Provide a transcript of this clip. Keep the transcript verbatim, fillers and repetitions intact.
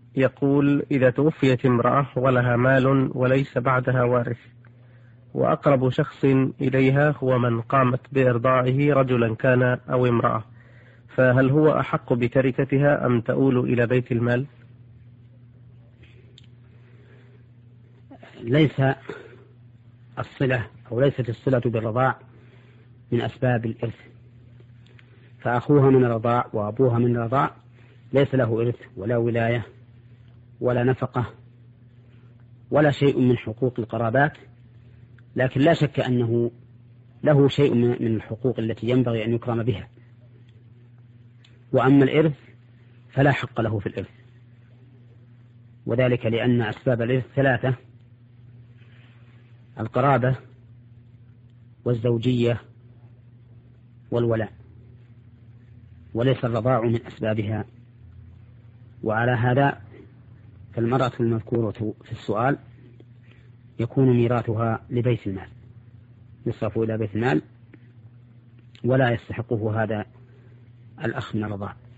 يقول: إذا توفيت امرأة ولها مال وليس بعدها وارث، وأقرب شخص إليها هو من قامت بإرضاعه رجلا كان أو امرأة، فهل هو أحق بتركتها أم تؤول إلى بيت المال؟ ليس الصلة أو ليست الصلة بالرضاع من أسباب الإرث، فأخوها من الرضاع وأبوها من الرضاع ليس له إرث ولا ولاية ولا نفقة ولا شيء من حقوق القرابات، لكن لا شك أنه له شيء من الحقوق التي ينبغي أن يكرم بها. وأما الإرث فلا حق له في الإرث، وذلك لأن أسباب الإرث ثلاثة: القرابة والزوجية والولاء، وليس الرضاع من أسبابها. وعلى هذا فالمرأة المذكورة في السؤال يكون ميراثها لبيت المال، يصرف إلى بيت المال ولا يستحقه هذا الأخ من الرضاع.